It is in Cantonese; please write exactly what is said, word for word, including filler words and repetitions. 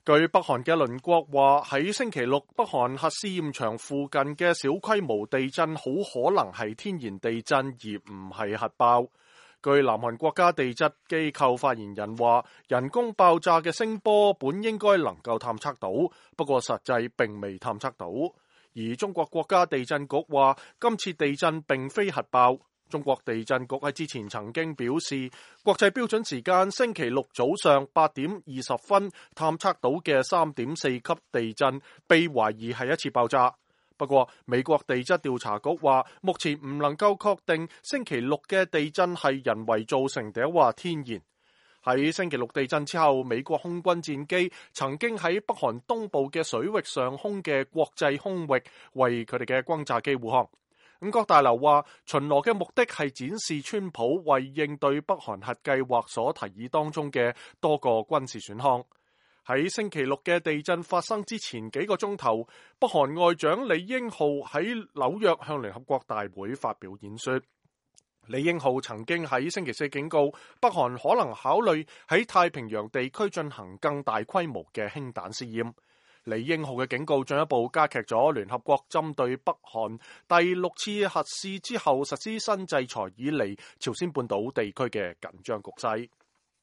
據北韓嘅鄰國話，喺星期六北韓核試驗場附近嘅小規模地震好可能係天然地震，而唔係核爆。據南韓國家地質機構發言人話，人工爆炸嘅聲波本應該能夠探測到，不過實際並未探測到。而中國國家地震局話，今次地震並非核爆。中國地震局喺之前曾經表示，國際標準時間星期六早上八點二十分探測到嘅三點四級地震被懷疑係一次爆炸。不過美國地質調查局話，目前唔能夠確定星期六嘅地震係人為造成定話天然。喺星期六地震之後，美國空軍戰機曾經喺北韓東部嘅水域上空嘅國際空域為佢哋嘅轟炸機護航。五角大樓話，巡邏嘅目的係展示川普為應對北韓核計劃所提議當中嘅多個軍事選項。喺星期六嘅地震發生之前幾個鐘頭，北韓外長李英浩喺紐約向聯合國大會發表演說。李英浩曾經喺星期四警告，北韓可能考慮喺太平洋地區進行更大規模嘅氫彈試驗。李英浩嘅警告進一步加劇咗聯合國針對北韓第六次核試之後實施新制裁以嚟朝鮮半島地區嘅緊張局勢。